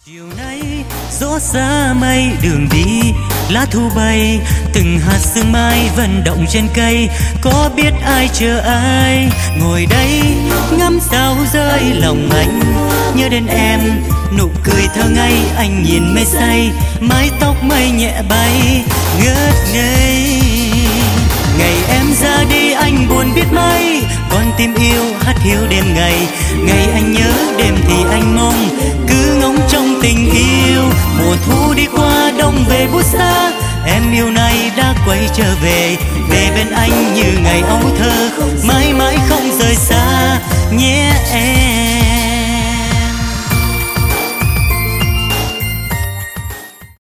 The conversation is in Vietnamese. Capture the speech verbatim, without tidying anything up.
Chiều nay gió xa mây đường đi, lá thu bay từng hạt sương mai vận động trên cây. Có biết ai chờ ai ngồi đây ngắm sao rơi lòng anh, nhớ đến em nụ cười thơ ngây, anh nhìn mê say mái tóc mây nhẹ bay ngất ngây. Ngày em ra đi anh buồn biết mấy, con tim yêu hát hiu đêm ngày. Ngày anh nhớ đêm thì anh mong, cứ ngóng trong tình yêu. Mùa thu đi qua đông về buốt xa, em yêu này đã quay trở về. Về bên anh như ngày ấu thơ, mãi mãi không rời xa nhé em.